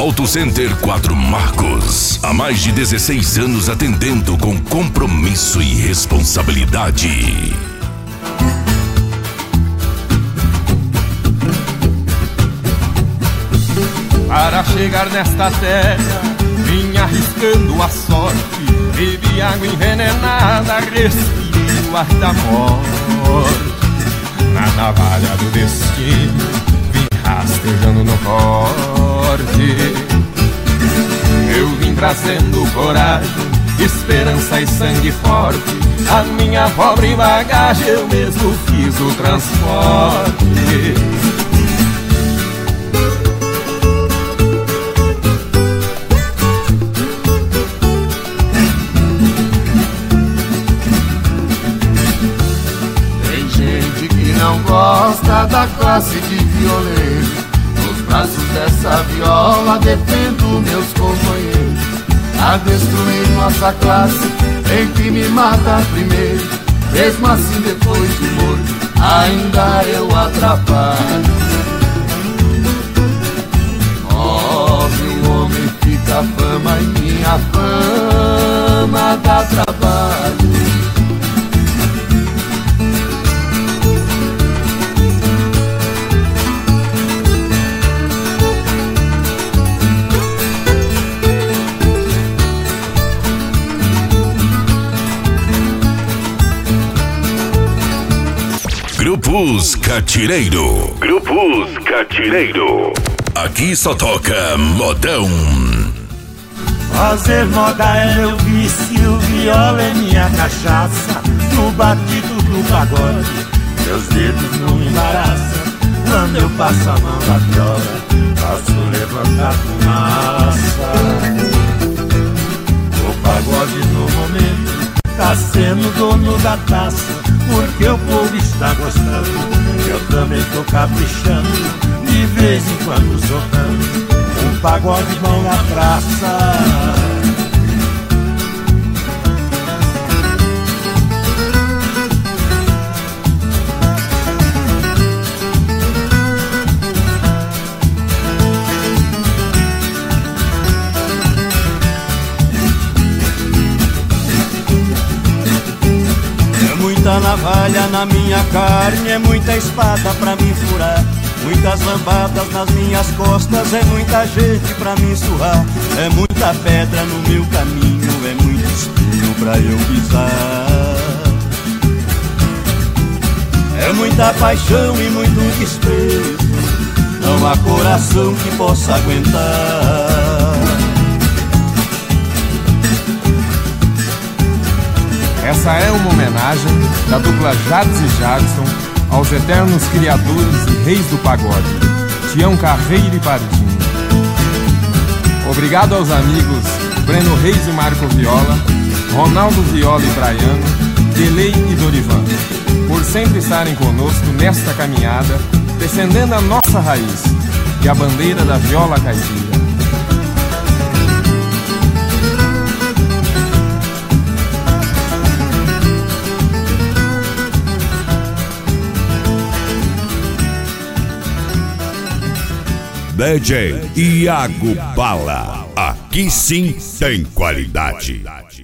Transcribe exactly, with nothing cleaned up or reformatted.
Auto Center Quatro Marcos. Há mais de dezesseis anos atendendo com compromisso e responsabilidade. Para chegar nesta terra, vim arriscando a sorte. Bebi água envenenada, respirei o ar da morte. Na navalha do destino, vim rastejando no corte. Eu vim trazendo coragem, esperança e sangue forte. A minha pobre bagagem eu mesmo fiz o transporte. Não gosta da classe de violeiro. Nos braços dessa viola defendo meus companheiros. A destruir nossa classe tem que me matar primeiro. Mesmo assim depois de morto ainda eu atrapalho. Pobre o homem fica a fama e minha fama dá trabalho. Grupos Catireiro. Grupos Catireiro. Aqui só toca modão. Fazer moda é meu vício, viola é minha cachaça. No batido do pagode, meus dedos não me embaraçam. Quando eu passo a mão na viola, faço levantar fumaça. O pagode no momento tá sendo dono da taça, porque o povo está gostando. Eu também tô caprichando, de vez em quando socando um pagode bom na praça. Muita navalha na minha carne, é muita espada pra me furar. Muitas lambadas nas minhas costas, é muita gente pra me surrar. É muita pedra no meu caminho, é muito espinho pra eu pisar. É muita paixão e muito desprezo, não há coração que possa aguentar. Essa é uma homenagem da dupla Jades e Jadson aos eternos criadores e reis do pagode, Tião Carreiro e Pardinho. Obrigado aos amigos Breno Reis e Marco Viola, Ronaldo Viola e Braiano, Delei e Dorivan, por sempre estarem conosco nesta caminhada, defendendo a nossa raiz e a bandeira da viola caipira. D J Iago Bala. Aqui sim tem qualidade.